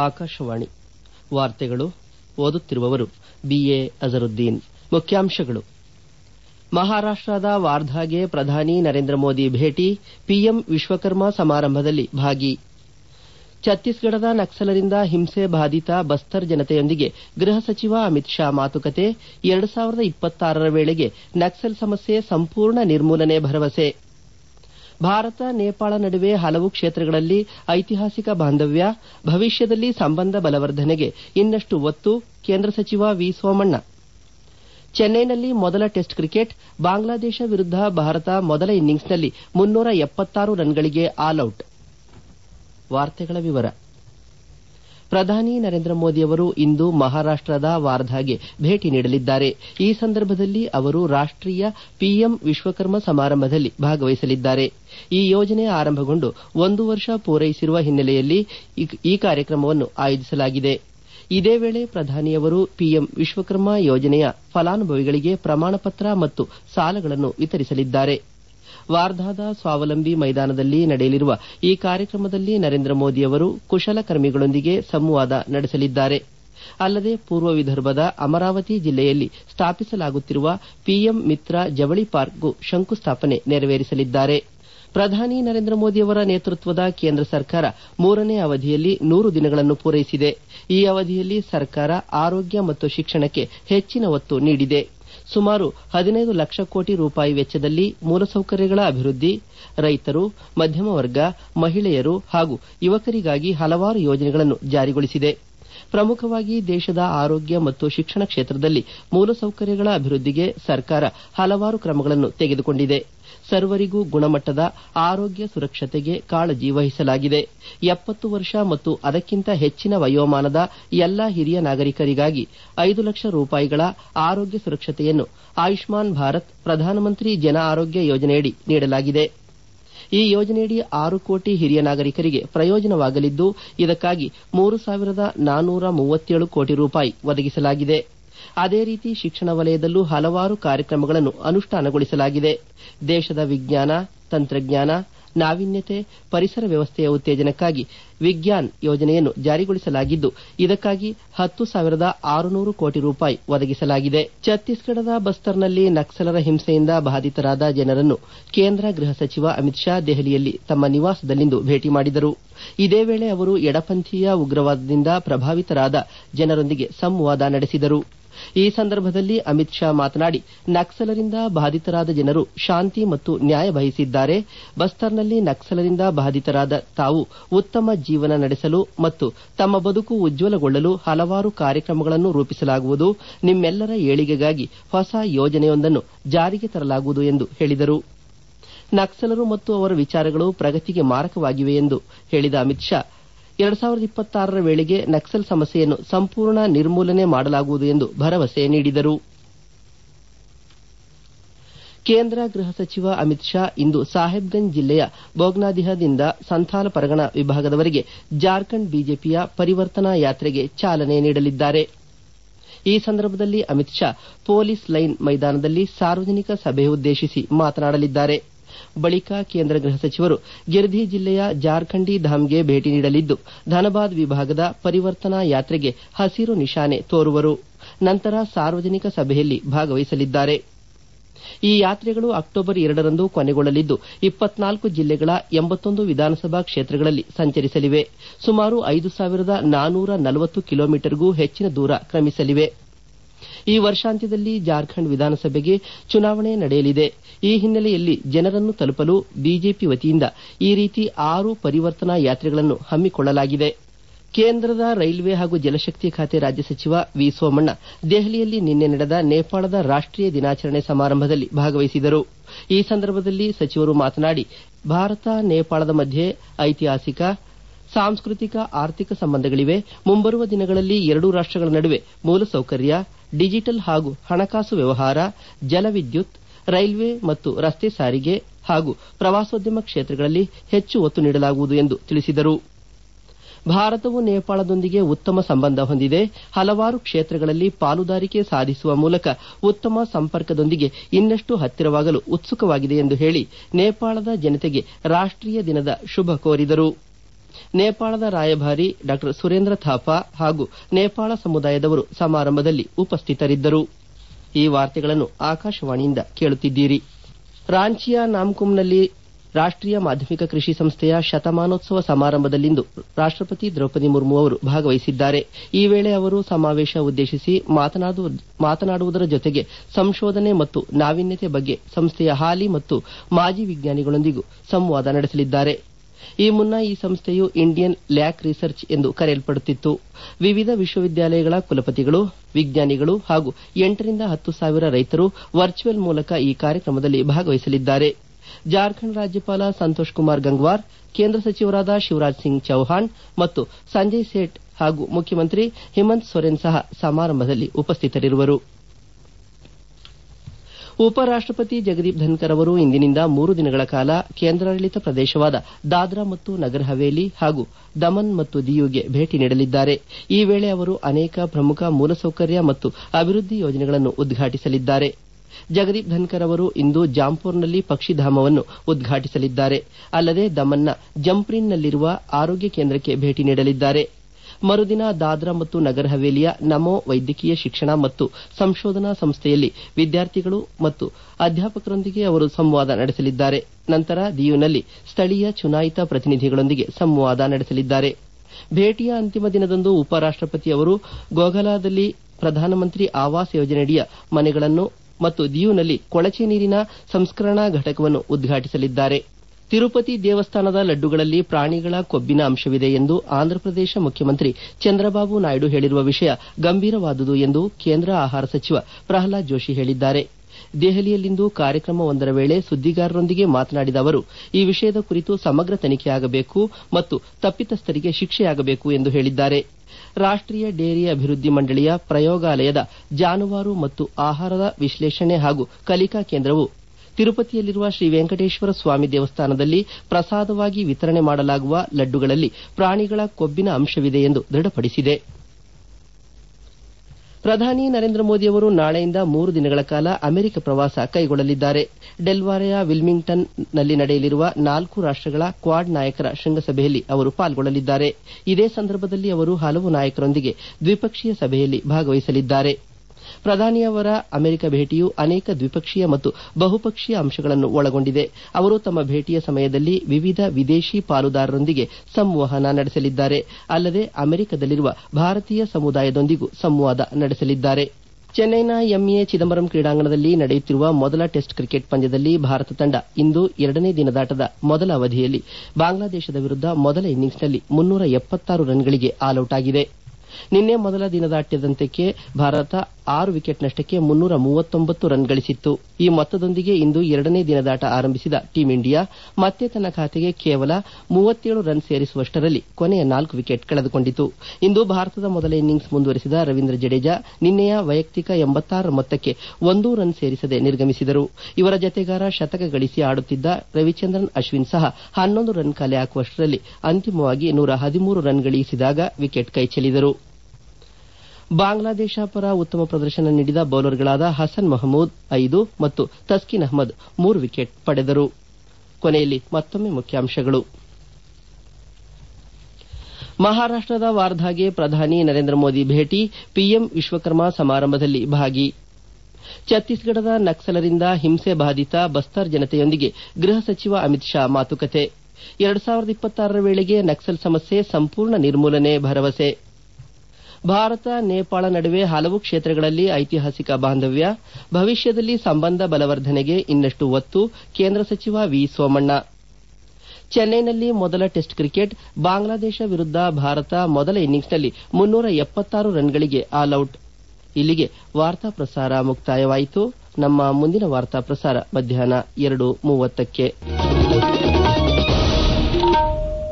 ಆಕಾಶವಾಣಿ ವಾರ್ತೆಗಳು ಓದುತ್ತಿರುವವರು ಬಿಎ ಅಜರುದ್ದೀನ್. ಮುಖ್ಯಾಂಶಗಳು: ಮಹಾರಾಷ್ಟದ ವಾರ್ಧಾಗೆ ಪ್ರಧಾನಿ ನರೇಂದ್ರ ಮೋದಿ ಭೇಟಿ, ಪಿಎಂ ವಿಶ್ವಕರ್ಮ ಸಮಾರಂಭದಲ್ಲಿ ಭಾಗಿ. ಛತ್ತೀಸ್ಗಢದ ನಕ್ಸಲರಿಂದ ಹಿಂಸೆ ಬಾಧಿತ ಬಸ್ತರ್ ಜನತೆಯೊಂದಿಗೆ ಗೃಹ ಸಚಿವ ಅಮಿತ್ ಶಾ ಮಾತುಕತೆ, 2026ರ ವೇಳೆಗೆ ನಕ್ಸಲ್ ಸಮಸ್ಯೆ ಸಂಪೂರ್ಣ ನಿರ್ಮೂಲನೆ ಭರವಸೆ. ಭಾರತ ನೇಪಾಳ ನಡುವೆ ಹಲವು ಕ್ಷೇತ್ರಗಳಲ್ಲಿ ಐತಿಹಾಸಿಕ ಬಾಂಧವ್ಯ, ಭವಿಷ್ಯದಲ್ಲಿ ಸಂಬಂಧ ಬಲವರ್ಧನೆಗೆ ಇನ್ನಷ್ಟು ಒತ್ತು, ಕೇಂದ್ರ ಸಚಿವ ವಿ. ಸೋಮಣ್ಣ. ಚೆನ್ನೈನಲ್ಲಿ ಮೊದಲ ಟೆಸ್ಟ್ ಕ್ರಿಕೆಟ್, ಬಾಂಗ್ಲಾದೇಶ ವಿರುದ್ಧ ಭಾರತ ಮೊದಲ ಇನ್ನಿಂಗ್ಸ್ನಲ್ಲಿ 376 ರನ್ಗಳಿಗೆ ಆಲ್ಔಟ್. ಪ್ರಧಾನಿ ನರೇಂದ್ರ ಮೋದಿ ಅವರು ಇಂದು ಮಹಾರಾಷ್ಟದ ವಾರ್ಧಾಗೆ ಭೇಟಿ ನೀಡಲಿದ್ದಾರೆ. ಈ ಸಂದರ್ಭದಲ್ಲಿ ಅವರು ರಾಷ್ಟೀಯ ಪಿಎಂ ವಿಶ್ವಕರ್ಮ ಸಮಾರಂಭದಲ್ಲಿ ಭಾಗವಹಿಸಲಿದ್ದಾರೆ. ಈ ಯೋಜನೆ ಆರಂಭಗೊಂಡು 1 ವರ್ಷ ಪೂರೈಸಿರುವ ಹಿನ್ನೆಲೆಯಲ್ಲಿ ಈ ಕಾರ್ಯಕ್ರಮವನ್ನು ಆಯೋಜಿಸಲಾಗಿದೆ. ಇದೇ ವೇಳೆ ಪ್ರಧಾನಿಯವರು ಪಿಎಂ ವಿಶ್ವಕರ್ಮ ಯೋಜನೆಯ ಫಲಾನುಭವಿಗಳಿಗೆ ಪ್ರಮಾಣ ಪತ್ರ ಮತ್ತು ಸಾಲಗಳನ್ನು ವಿತರಿಸಲಿದ್ದಾರೆ. ವಾರ್ಧಾದ ಸ್ವಾವಲಂಬಿ ಮೈದಾನದಲ್ಲಿ ನಡೆಯಲಿರುವ ಈ ಕಾರ್ಯಕ್ರಮದಲ್ಲಿ ನರೇಂದ್ರ ಮೋದಿ ಅವರು ಕುಶಲಕರ್ಮಿಗಳೊಂದಿಗೆ ಸಂವಾದ ನಡೆಸಲಿದ್ದಾರೆ. ಅಲ್ಲದೆ ಪೂರ್ವ ವಿದರ್ಭದ ಅಮರಾವತಿ ಜಿಲ್ಲೆಯಲ್ಲಿ ಸ್ಥಾಪಿಸಲಾಗುತ್ತಿರುವ ಪಿಎಂ ಮಿತ್ರ ಜವಳಿ ಪಾರ್ಕ್ಗೂ ಶಂಕುಸ್ಥಾಪನೆ ನೆರವೇರಿಸಲಿದ್ದಾರೆ. ಪ್ರಧಾನಿ ನರೇಂದ್ರ ಮೋದಿಯವರ ನೇತೃತ್ವದ ಕೇಂದ್ರ ಸರ್ಕಾರ 3ನೇ ಅವಧಿಯಲ್ಲಿ 100 ದಿನಗಳನ್ನು ಪೂರೈಸಿದೆ. ಈ ಅವಧಿಯಲ್ಲಿ ಸರ್ಕಾರ ಆರೋಗ್ಯ ಮತ್ತು ಶಿಕ್ಷಣಕ್ಕೆ ಹೆಚ್ಚಿನ ಒತ್ತು ನೀಡಿದೆ. ಸುಮಾರು 15 ಲಕ್ಷ ಕೋಟಿ ರೂಪಾಯಿ ವೆಚ್ಚದಲ್ಲಿ ಮೂಲಸೌಕರ್ಯಗಳ ಅಭಿವೃದ್ಧಿ, ರೈತರು, ಮಧ್ಯಮ ವರ್ಗ, ಮಹಿಳೆಯರು ಹಾಗೂ ಯುವಕರಿಗಾಗಿ ಹಲವಾರು ಯೋಜನೆಗಳನ್ನು ಜಾರಿಗೊಳಿಸಿದೆ. ಪ್ರಮುಖವಾಗಿ ದೇಶದ ಆರೋಗ್ಯ ಮತ್ತು ಶಿಕ್ಷಣ ಕ್ಷೇತ್ರದಲ್ಲಿ ಮೂಲಸೌಕರ್ಯಗಳ ಅಭಿವೃದ್ಧಿಗೆ ಸರ್ಕಾರ ಹಲವಾರು ಕ್ರಮಗಳನ್ನು ತೆಗೆದುಕೊಂಡಿದೆ. ಸರ್ವರಿಗೂ ಗುಣಮಟ್ಟದ ಆರೋಗ್ಯ ಸುರಕ್ಷತೆಗೆ ಕಾಳಜಿ ವಹಿಸಲಾಗಿದೆ. 70 ವರ್ಷ ಮತ್ತು ಅದಕ್ಕಿಂತ ಹೆಚ್ಚಿನ ವಯೋಮಾನದ ಎಲ್ಲಾ ಹಿರಿಯ ನಾಗರಿಕರಿಗಾಗಿ 5 ಲಕ್ಷ ರೂಪಾಯಿಗಳ ಆರೋಗ್ಯ ಸುರಕ್ಷತೆಯನ್ನು ಆಯುಷ್ಮಾನ್ ಭಾರತ್ ಪ್ರಧಾನಮಂತ್ರಿ ಜನ ಆರೋಗ್ಯ ಯೋಜನೆಯಡಿ ನೀಡಲಾಗಿದೆ. ಈ ಯೋಜನೆಯಡಿ 6 ಕೋಟಿ ಹಿರಿಯ ನಾಗರಿಕರಿಗೆ ಪ್ರಯೋಜನವಾಗಲಿದ್ದು, ಇದಕ್ಕಾಗಿ 3,437 ಕೋಟಿ ರೂಪಾಯಿ ಒದಗಿಸಲಾಗಿದೆ. ಅದೇ ರೀತಿ ಶಿಕ್ಷಣ ವಲಯದಲ್ಲೂ ಹಲವಾರು ಕಾರ್ಯಕ್ರಮಗಳನ್ನು ಅನುಷ್ಠಾನಗೊಳಿಸಲಾಗಿದೆ. ದೇಶದ ವಿಜ್ಞಾನ, ತಂತ್ರಜ್ಞಾನ, ನಾವೀನ್ಯತೆ, ಪರಿಸರ ವ್ಯವಸ್ಥೆಯ ಉತ್ತೇಜನಕ್ಕಾಗಿ ವಿಜ್ಞಾನ್ ಯೋಜನೆಯನ್ನು ಜಾರಿಗೊಳಿಸಲಾಗಿದ್ದು, ಇದಕ್ಕಾಗಿ 10,600 ಕೋಟಿ ರೂಪಾಯಿ ಒದಗಿಸಲಾಗಿದೆ. ಛತ್ತೀಸ್ಗಢದ ಬಸ್ತರ್ನಲ್ಲಿ ನಕ್ಸಲರ ಹಿಂಸೆಯಿಂದ ಬಾಧಿತರಾದ ಜನರನ್ನು ಕೇಂದ್ರ ಗೃಹ ಸಚಿವ ಅಮಿತ್ ಶಾ ದೆಹಲಿಯಲ್ಲಿ ತಮ್ಮ ನಿವಾಸದಲ್ಲಿಂದು ಭೇಟಿ ಮಾಡಿದರು. ಇದೇ ವೇಳೆ ಅವರು ಎಡಪಂಥೀಯ ಉಗ್ರವಾದದಿಂದ ಪ್ರಭಾವಿತರಾದ ಜನರೊಂದಿಗೆ ಸಂವಾದ ನಡೆಸಿದರು. ಈ ಸಂದರ್ಭದಲ್ಲಿ ಅಮಿತ್ ಶಾ ಮಾತನಾಡಿ, ನಕ್ಸಲರಿಂದ ಬಾಧಿತರಾದ ಜನರು ಶಾಂತಿ ಮತ್ತು ನ್ಯಾಯ ಬಯಸಿದ್ದಾರೆ. ಬಸ್ತರ್ನಲ್ಲಿ ನಕ್ಸಲರಿಂದ ಬಾಧಿತರಾದ ತಾವು ಉತ್ತಮ ಜೀವನ ನಡೆಸಲು ಮತ್ತು ತಮ್ಮ ಬದುಕು ಉಜ್ವಲಗೊಳ್ಳಲು ಹಲವಾರು ಕಾರ್ಯಕ್ರಮಗಳನ್ನು ರೂಪಿಸಲಾಗುವುದು. ನಿಮ್ಮೆಲ್ಲರ ಏಳಿಗೆಗಾಗಿ ಹೊಸ ಯೋಜನೆಯೊಂದನ್ನು ಜಾರಿಗೆ ತರಲಾಗುವುದು ಎಂದು ಹೇಳಿದರು. ನಕ್ಸಲರು ಮತ್ತು ಅವರ ವಿಚಾರಗಳು ಪ್ರಗತಿಗೆ ಮಾರಕವಾಗಿವೆ ಎಂದು ಹೇಳಿದ ಅಮಿತ್ ಶಾ, 2026ರ ವೇಳೆಗೆ ನಕ್ಸಲ್ ಸಮಸ್ಯೆಯನ್ನು ಸಂಪೂರ್ಣ ನಿರ್ಮೂಲನೆ ಮಾಡಲಾಗುವುದು ಎಂದು ಭರವಸೆ ನೀಡಿದರು. ಕೇಂದ್ರ ಗೃಹ ಸಚಿವ ಅಮಿತ್ ಶಾ ಇಂದು ಸಾಹೇಬ್ಗಂಜ್ ಜಿಲ್ಲೆಯ ಬೋಗ್ನಾದಿಹದಿಂದ ಸಂಥಾಲ ಪರಗಣ ವಿಭಾಗದವರೆಗೆ ಜಾರ್ಖಂಡ್ ಬಿಜೆಪಿಯ ಪರಿವರ್ತನಾ ಯಾತ್ರೆಗೆ ಚಾಲನೆ ನೀಡಲಿದ್ದಾರೆ. ಈ ಸಂದರ್ಭದಲ್ಲಿ ಅಮಿತ್ ಶಾ ಪೊಲೀಸ್ ಲೈನ್ ಮೈದಾನದಲ್ಲಿ ಸಾರ್ವಜನಿಕ ಸಭೆ ಉದ್ದೇಶಿಸಿ ಮಾತನಾಡಲಿದ್ದಾರೆ. ಬಳಿಕ ಕೇಂದ್ರ ಗೃಹ ಸಚಿವರು ಗಿರಿಧಿ ಜಿಲ್ಲೆಯ ಜಾರ್ಖಂಡಿ ಧಾಮ್ಗೆ ಭೇಟಿ ನೀಡಲಿದ್ದು, ಧನಬಾದ್ ವಿಭಾಗದ ಪರಿವರ್ತನಾ ಯಾತ್ರೆಗೆ ಹಸಿರು ನಿಶಾನೆ ತೋರುವರು. ನಂತರ ಸಾರ್ವಜನಿಕ ಸಭೆಯಲ್ಲಿ ಭಾಗವಹಿಸಲಿದ್ದಾರೆ. ಈ ಯಾತ್ರೆಗಳು ಅಕ್ಟೋಬರ್ 2ರಂದು ಕೊನೆಗೊಳ್ಳಲಿದ್ದು, 24 ಜಿಲ್ಲೆಗಳ 81 ವಿಧಾನಸಭಾ ಕ್ಷೇತ್ರಗಳಲ್ಲಿ ಸಂಚರಿಸಲಿವೆ. ಸುಮಾರು 5,440 ಕಿಲೋಮೀಟರ್ಗೂ ಹೆಚ್ಚಿನ ದೂರ ಕ್ರಮಿಸಲಿವೆ. ಈ ವರ್ಷಾಂತ್ಯದಲ್ಲಿ ಜಾರ್ಖಂಡ್ ವಿಧಾನಸಭೆಗೆ ಚುನಾವಣೆ ನಡೆಯಲಿದೆ. ಈ ಹಿನ್ನೆಲೆಯಲ್ಲಿ ಜನರನ್ನು ತಲುಪಲು ಬಿಜೆಪಿ ವತಿಯಿಂದ ಈ ರೀತಿ 6 ಪರಿವರ್ತನಾ ಯಾತ್ರೆಗಳನ್ನು ಹಮ್ಮಿಕೊಳ್ಳಲಾಗಿದೆ. ಕೇಂದ್ರದ ರೈಲ್ವೆ ಹಾಗೂ ಜಲಶಕ್ತಿ ಖಾತೆ ರಾಜ್ಯ ಸಚಿವ ವಿ. ಸೋಮಣ್ಣ ದೆಹಲಿಯಲ್ಲಿ ನಿನ್ನೆ ನಡೆದ ನೇಪಾಳದ ರಾಷ್ಟೀಯ ದಿನಾಚರಣೆ ಸಮಾರಂಭದಲ್ಲಿ ಭಾಗವಹಿಸಿದರು. ಈ ಸಂದರ್ಭದಲ್ಲಿ ಸಚಿವರು ಮಾತನಾಡಿ, ಭಾರತ ನೇಪಾಳದ ಮಧ್ಯೆ ಐತಿಹಾಸಿಕ, ಸಾಂಸ್ಕೃತಿಕ, ಆರ್ಥಿಕ ಸಂಬಂಧಗಳಿವೆ. ಮುಂಬರುವ ದಿನಗಳಲ್ಲಿ ಎರಡೂ ರಾಷ್ಟಗಳ ನಡುವೆ ಮೂಲಸೌಕರ್ಯ, ಡಿಜಿಟಲ್ ಹಾಗೂ ಹಣಕಾಸು ವ್ಯವಹಾರ, ಜಲವಿದ್ಯುತ್, ರೈಲ್ವೆ ಮತ್ತು ರಸ್ತೆ ಸಾರಿಗೆ ಹಾಗೂ ಪ್ರವಾಸೋದ್ಯಮ ಕ್ಷೇತ್ರಗಳಲ್ಲಿ ಹೆಚ್ಚು ಒತ್ತು ನೀಡಲಾಗುವುದು ಎಂದು ತಿಳಿಸಿದರು. ಭಾರತವು ನೇಪಾಳದೊಂದಿಗೆ ಉತ್ತಮ ಸಂಬಂಧ ಹೊಂದಿದೆ. ಹಲವಾರು ಕ್ಷೇತ್ರಗಳಲ್ಲಿ ಪಾಲುದಾರಿಕೆ ಸಾಧಿಸುವ ಮೂಲಕ ಉತ್ತಮ ಸಂಪರ್ಕದೊಂದಿಗೆ ಇನ್ನಷ್ಟು ಹತ್ತಿರವಾಗಲು ಉತ್ಸುಕವಾಗಿದೆ ಎಂದು ಹೇಳಿ ನೇಪಾಳದ ಜನತೆಗೆ ರಾಷ್ಟೀಯ ದಿನದ ಶುಭ ಕೋರಿದರು. ನೇಪಾಳದ ರಾಯಭಾರಿ ಡಾ ಸುರೇಂದ್ರ ಥಾಪಾ ಹಾಗೂ ನೇಪಾಳ ಸಮುದಾಯದವರು ಸಮಾರಂಭದಲ್ಲಿ ಉಪಸ್ಥಿತರಿದ್ದರು. ಈ ವಾರ್ತೆಗಳನ್ನು ಆಕಾಶವಾಣಿಯಿಂದ ಕೇಳುತ್ತಿದ್ದೀರಿ. ರಾಂಚಿಯ ನಾಮ್ಕುಮ್ನಲ್ಲಿ ರಾಷ್ಟೀಯ ಮಾಧ್ಯಮಿಕ ಕೃಷಿ ಸಂಸ್ಥೆಯ ಶತಮಾನೋತ್ಸವ ಸಮಾರಂಭದಲ್ಲಿಂದು ರಾಷ್ಟಪತಿ ದ್ರೌಪದಿ ಮುರ್ಮು ಅವರು ಭಾಗವಹಿಸಿದ್ದಾರೆ. ಈ ವೇಳೆ ಅವರು ಸಮಾವೇಶ ಉದ್ದೇಶಿಸಿ ಮಾತನಾಡುವುದರ ಜೊತೆಗೆ ಸಂಶೋಧನೆ ಮತ್ತು ನಾವೀನ್ಯತೆ ಬಗ್ಗೆ ಸಂಸ್ಥೆಯ ಹಾಲಿ ಮತ್ತು ಮಾಜಿ ವಿಜ್ಞಾನಿಗಳೊಂದಿಗೂ ಸಂವಾದ ನಡೆಸಲಿದ್ದಾರೆ. ಈ ಮುನ್ನ ಈ ಸಂಸ್ಥೆಯು ಇಂಡಿಯನ್ ಲ್ಯಾಕ್ ರಿಸರ್ಚ್ ಎಂದು ಕರೆಯಲ್ಪಡುತ್ತಿತ್ತು. ವಿವಿಧ ವಿಶ್ವವಿದ್ಯಾಲಯಗಳ ಕುಲಪತಿಗಳು, ವಿಜ್ಞಾನಿಗಳು ಹಾಗೂ 8 ರಿಂದ 10 ಸಾವಿರ ರೈತರು ವರ್ಚುವಲ್ ಮೂಲಕ ಈ ಕಾರ್ಯಕ್ರಮದಲ್ಲಿ ಭಾಗವಹಿಸಲಿದ್ದಾರೆ. ಜಾರ್ಖಂಡ್ ರಾಜ್ಯಪಾಲ ಸಂತೋಷ್ ಕುಮಾರ್ ಗಂಗ್ವಾರ್, ಕೇಂದ್ರ ಸಚಿವರಾದ ಶಿವರಾಜ್ ಸಿಂಗ್ ಚೌಹಾಣ್ ಮತ್ತು ಸಂಜಯ್ ಸೇಠ್ ಹಾಗೂ ಮುಖ್ಯಮಂತ್ರಿ ಹೇಮಂತ್ ಸೊರೆನ್ ಸಹ ಸಮಾರಂಭದಲ್ಲಿ ಉಪಸ್ಥಿತರಿರುವರು. ಉಪರಾಷ್ಟಪತಿ ಜಗದೀಪ್ ಧನ್ಕರ್ ಅವರು ಇಂದಿನಿಂದ 3 ದಿನಗಳ ಕಾಲ ಕೇಂದ್ರಾಡಳಿತ ಪ್ರದೇಶವಾದ ದಾದ್ರಾ ಮತ್ತು ನಗರ್ ಹವೇಲಿ ಹಾಗೂ ದಮನ್ ಮತ್ತು ದಿಯುಗೆ ಭೇಟಿ ನೀಡಲಿದ್ದಾರೆ. ಈ ವೇಳೆ ಅವರು ಅನೇಕ ಪ್ರಮುಖ ಮೂಲಸೌಕರ್ಯ ಮತ್ತು ಅಭಿವೃದ್ಧಿ ಯೋಜನೆಗಳನ್ನು ಉದ್ಘಾಟಿಸಲಿದ್ದಾರೆ. ಜಗದೀಪ್ ಧನ್ಕರ್ ಅವರು ಇಂದು ಜಾಂಪುರ್ನಲ್ಲಿ ಪಕ್ಷಿಧಾಮವನ್ನು ಉದ್ಘಾಟಿಸಲಿದ್ದಾರೆ. ಅಲ್ಲದೆ ದಮನ್ನ ಜಂಪ್ರಿನ್ನಲ್ಲಿರುವ ಆರೋಗ್ಯ ಕೇಂದ್ರಕ್ಕೆ ಭೇಟಿ ನೀಡಲಿದ್ದಾರೆ. ಮರುದಿನ ದಾದ್ರಾ ಮತ್ತು ನಗರ್ ಹವೇಲಿಯ ನಮೋ ವೈದ್ಯಕೀಯ ಶಿಕ್ಷಣ ಮತ್ತು ಸಂಶೋಧನಾ ಸಂಸ್ಥೆಯಲ್ಲಿ ವಿದ್ಯಾರ್ಥಿಗಳು ಮತ್ತು ಅಧ್ಯಾಪಕರೊಂದಿಗೆ ಅವರು ಸಂವಾದ ನಡೆಸಲಿದ್ದಾರೆ. ನಂತರ ದಿಯುನಲ್ಲಿ ಸ್ಥಳೀಯ ಚುನಾಯಿತ ಪ್ರತಿನಿಧಿಗಳೊಂದಿಗೆ ಸಂವಾದ ನಡೆಸಲಿದ್ದಾರೆ. ಭೇಟಿಯ ಅಂತಿಮ ದಿನದಂದು ಉಪರಾಷ್ಟಪತಿ ಅವರು ಗೋಘಲಾದಲ್ಲಿ ಪ್ರಧಾನಮಂತ್ರಿ ಆವಾಸ್ ಯೋಜನೆಯಡಿಯ ಮನೆಗಳನ್ನು ಮತ್ತು ದಿಯುನಲ್ಲಿ ಕೊಳಚೆ ನೀರಿನ ಸಂಸ್ಕರಣಾ ಘಟಕವನ್ನು ಉದ್ಘಾಟಿಸಲಿದ್ದಾರೆ. ತಿರುಪತಿ ದೇವಸ್ಥಾನದ ಲಡ್ಡುಗಳಲ್ಲಿ ಪ್ರಾಣಿಗಳ ಕೊಬ್ಬಿನ ಅಂಶವಿದೆ ಎಂದು ಆಂಧ್ರಪ್ರದೇಶ ಮುಖ್ಯಮಂತ್ರಿ ಚಂದ್ರಬಾಬು ನಾಯ್ಡು ಹೇಳಿರುವ ವಿಷಯ ಗಂಭೀರವಾದುದು ಎಂದು ಕೇಂದ್ರ ಆಹಾರ ಸಚಿವ ಪ್ರಹ್ಲಾದ್ ಜೋಶಿ ಹೇಳಿದ್ದಾರೆ. ದೆಹಲಿಯಲ್ಲಿಂದು ಕಾರ್ಯಕ್ರಮವೊಂದರ ವೇಳೆ ಸುದ್ದಿಗಾರರೊಂದಿಗೆ ಮಾತನಾಡಿದ ಅವರು, ಈ ವಿಷಯದ ಕುರಿತು ಸಮಗ್ರ ತನಿಖೆಯಾಗಬೇಕು ಮತ್ತು ತಪ್ಪಿತಸ್ಥರಿಗೆ ಶಿಕ್ಷೆಯಾಗಬೇಕು ಎಂದು ಹೇಳಿದ್ದಾರೆ. ರಾಷ್ಟೀಯ ಡೇರಿ ಅಭಿವೃದ್ಧಿ ಮಂಡಳಿಯ ಪ್ರಯೋಗಾಲಯದ ಜಾನುವಾರು ಮತ್ತು ಆಹಾರದ ವಿಶ್ಲೇಷಣೆ ಹಾಗೂ ಕಲಿಕಾ ಕೇಂದ್ರವು ತಿರುಪತಿಯಲ್ಲಿರುವ ಶ್ರೀ ವೆಂಕಟೇಶ್ವರ ಸ್ವಾಮಿ ದೇವಸ್ಥಾನದಲ್ಲಿ ಪ್ರಸಾದವಾಗಿ ವಿತರಣೆ ಮಾಡಲಾಗುವ ಲಡ್ಡುಗಳಲ್ಲಿ ಪ್ರಾಣಿಗಳ ಕೊಬ್ಬಿನ ಅಂಶವಿದೆ ಎಂದು ದೃಢಪಡಿಸಿದೆ. ಪ್ರಧಾನಿ ನರೇಂದ್ರ ಮೋದಿ ಅವರು ನಾಳೆಯಿಂದ 3 ದಿನಗಳ ಕಾಲ ಅಮೆರಿಕ ಪ್ರವಾಸ ಕೈಗೊಳ್ಳಲಿದ್ದಾರೆ. ಡೆಲ್ವಾರೆಯ ವಿಲ್ಮಿಂಗ್ಟನ್ನಲ್ಲಿ ನಡೆಯಲಿರುವ 4 ರಾಷ್ಟಗಳ ಕ್ವಾಡ್ ನಾಯಕರ ಶೃಂಗಸಭೆಯಲ್ಲಿ ಅವರು ಪಾಲ್ಗೊಳ್ಳಲಿದ್ದಾರೆ. ಇದೇ ಸಂದರ್ಭದಲ್ಲಿ ಅವರು ಹಲವು ನಾಯಕರೊಂದಿಗೆ ದ್ವಿಪಕ್ಷೀಯ ಸಭೆಯಲ್ಲಿ ಭಾಗವಹಿಸಲಿದ್ದಾರೆ. ಪ್ರಧಾನಿಯವರ ಅಮೆರಿಕ ಭೇಟಿಯು ಅನೇಕ ದ್ವಿಪಕ್ಷೀಯ ಮತ್ತು ಬಹುಪಕ್ಷೀಯ ಅಂಶಗಳನ್ನು ಒಳಗೊಂಡಿದೆ. ಅವರು ತಮ್ಮ ಭೇಟಿಯ ಸಮಯದಲ್ಲಿ ವಿವಿಧ ವಿದೇಶಿ ಪಾಲುದಾರರೊಂದಿಗೆ ಸಂವಹನ ನಡೆಸಲಿದ್ದಾರೆ. ಅಲ್ಲದೆ ಅಮೆರಿಕದಲ್ಲಿರುವ ಭಾರತೀಯ ಸಮುದಾಯದೊಂದಿಗೂ ಸಂವಾದ ನಡೆಸಲಿದ್ದಾರೆ. ಚೆನ್ನೈನ ಎಂಎ ಚಿದಂಬರಂ ಕ್ರೀಡಾಂಗಣದಲ್ಲಿ ನಡೆಯುತ್ತಿರುವ ಮೊದಲ ಟೆಸ್ಟ್ ಕ್ರಿಕೆಟ್ ಪಂದ್ಯದಲ್ಲಿ ಭಾರತ ತಂಡ ಇಂದು 2ನೇ ದಿನದಾಟದ ಮೊದಲ ಅವಧಿಯಲ್ಲಿ ಬಾಂಗ್ಲಾದೇಶದ ವಿರುದ್ಧ ಮೊದಲ ಇನ್ನಿಂಗ್ಸ್ನಲ್ಲಿ 376 ರನ್ಗಳಿಗೆ ಆಲ್ಔಟ್ ಆಗಿದೆ. ನಿನ್ನೆ ಮೊದಲ ದಿನದಾಟದಂತ್ಯಕ್ಕೆ ಭಾರತ 6 ವಿಕೆಟ್ ನಷ್ಟಕ್ಕೆ 339 ರನ್ ಗಳಿಸಿತ್ತು. ಈ ಮೊತ್ತದೊಂದಿಗೆ ಇಂದು 2ನೇ ದಿನದಾಟ ಆರಂಭಿಸಿದ ಟೀಂ ಇಂಡಿಯಾ ಮತ್ತೆ ತನ್ನ ಖಾತೆಗೆ ಕೇವಲ 37 ರನ್ ಸೇರಿಸುವಷ್ಟರಲ್ಲಿ ಕೊನೆಯ 4 ವಿಕೆಟ್ ಕಳೆದುಕೊಂಡಿತು. ಇಂದು ಭಾರತದ ಮೊದಲ ಇನ್ನಿಂಗ್ಸ್ ಮುಂದುವರೆಸಿದ ರವೀಂದ್ರ ಜಡೇಜಾ ನಿನ್ನೆಯ ವೈಯಕ್ತಿಕ 86 ಮೊತ್ತಕ್ಕೆ 1 ರನ್ ಸೇರಿಸದೆ ನಿರ್ಗಮಿಸಿದರು. ಇವರ ಜತೆಗಾರ ಶತಕ ಗಳಿಸಿ ಆಡುತ್ತಿದ್ದ ರವಿಚಂದ್ರನ್ ಅಶ್ವಿನ್ ಸಹ 11 ರನ್ ಕಲೆ ಹಾಕುವಷ್ಟರಲ್ಲಿ ಅಂತಿಮವಾಗಿ 113 ರನ್ ಗಳಿಸಿದಾಗ ವಿಕೆಟ್ ಕೈಚೆಲ್ಲಿದರು. ಬಾಂಗ್ಲಾದೇಶ ಪರ ಉತ್ತಮ ಪ್ರದರ್ಶನ ನೀಡಿದ ಬೌಲರ್ಗಳಾದ ಹಸನ್ ಮಹಮೂದ್ 5 ಮತ್ತು ತಸ್ಕಿನ್ ಅಹ್ಮದ್ 3 ವಿಕೆಟ್ ಪಡೆದರು. ಕೊನೆಯಲ್ಲಿ ಮತ್ತೊಮ್ಮೆ ಮುಖ್ಯಾಂಶಗಳು. ಮಹಾರಾಷ್ಟದ ವಾರ್ಧಾಗೆ ಪ್ರಧಾನಿ ನರೇಂದ್ರ ಮೋದಿ ಭೇಟಿ, ಪಿಎಂ ವಿಶ್ವಕರ್ಮ ಸಮಾರಂಭದಲ್ಲಿ ಭಾಗಿ. ಛತ್ತೀಸ್ಗಢದ ನಕ್ಸಲರಿಂದ ಹಿಂಸೆ ಬಾಧಿತ ಬಸ್ತರ್ ಜನತೆಯೊಂದಿಗೆ ಗೃಹ ಸಚಿವ ಅಮಿತ್ ಶಾ ಮಾತುಕತೆ. 2026 ವೇಳೆಗೆ ನಕ್ಸಲ್ ಸಮಸ್ಯೆ ಸಂಪೂರ್ಣ ನಿರ್ಮೂಲನೆ ಭರವಸೆ. ಭಾರತ ನೇಪಾಳ ನಡುವೆ ಹಲವು ಕ್ಷೇತ್ರಗಳಲ್ಲಿ ಐತಿಹಾಸಿಕ ಬಾಂಧವ್ಯ, ಭವಿಷ್ಯದಲ್ಲಿ ಸಂಬಂಧ ಬಲವರ್ಧನೆಗೆ ಇನ್ನಷ್ಟು ಒತ್ತು, ಕೇಂದ್ರ ಸಚಿವ ವಿ ಸೋಮಣ್ಣ. ಚೆನ್ನೈನಲ್ಲಿ ಮೊದಲ ಟೆಸ್ಟ್ ಕ್ರಿಕೆಟ್, ಬಾಂಗ್ಲಾದೇಶ ವಿರುದ್ಧ ಭಾರತ ಮೊದಲ ಇನ್ನಿಂಗ್ಸ್ನಲ್ಲಿ 376 ರನ್ಗಳಿಗೆ ಆಲ್ಔಟ್. ಇಲ್ಲಿಗೆ ವಾರ್ತಾ ಪ್ರಸಾರ ಮುಕ್ತಾಯವಾಯಿತು. ನಮ್ಮ ಮುಂದಿನ ವಾರ್ತಾ ಪ್ರಸಾರ ಮಧ್ಯಾಹ್ನ 2:30ಕ್ಕೆ.